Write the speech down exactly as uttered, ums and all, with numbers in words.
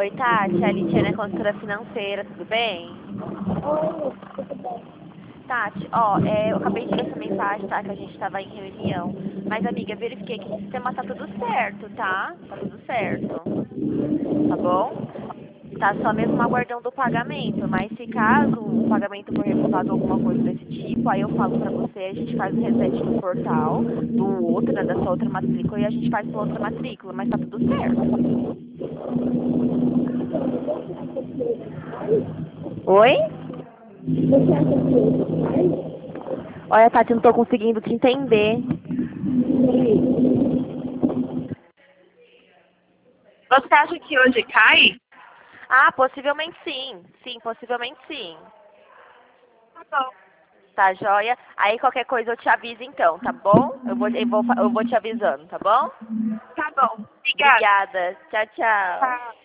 Oi, Tati, a Litiana é consultora financeira, tudo bem? Oi, tudo bem? Tati, ó, é, eu acabei de ver essa mensagem, tá? Que a gente tava em reunião. Mas, amiga, verifiquei que no sistema tá tudo certo, tá? Tá tudo certo, tá bom? Tá só mesmo aguardando o pagamento, mas se caso o pagamento for recusado ou alguma coisa desse tipo, aí eu falo pra você, a gente faz o reset no portal, do outro, né, da sua outra matrícula, e a gente faz pela outra matrícula, mas tá tudo certo. Oi? Você acha que hoje sai? Olha, Tati, não tô conseguindo te entender. Você acha que hoje cai? Ah, possivelmente sim. Sim, possivelmente sim. Tá bom. Tá, joia? Aí qualquer coisa eu te aviso então, tá bom? Eu vou, eu vou, fa- eu vou te avisando, tá bom? Tá bom. Obrigada. Obrigada. Tchau, tchau. Tchau.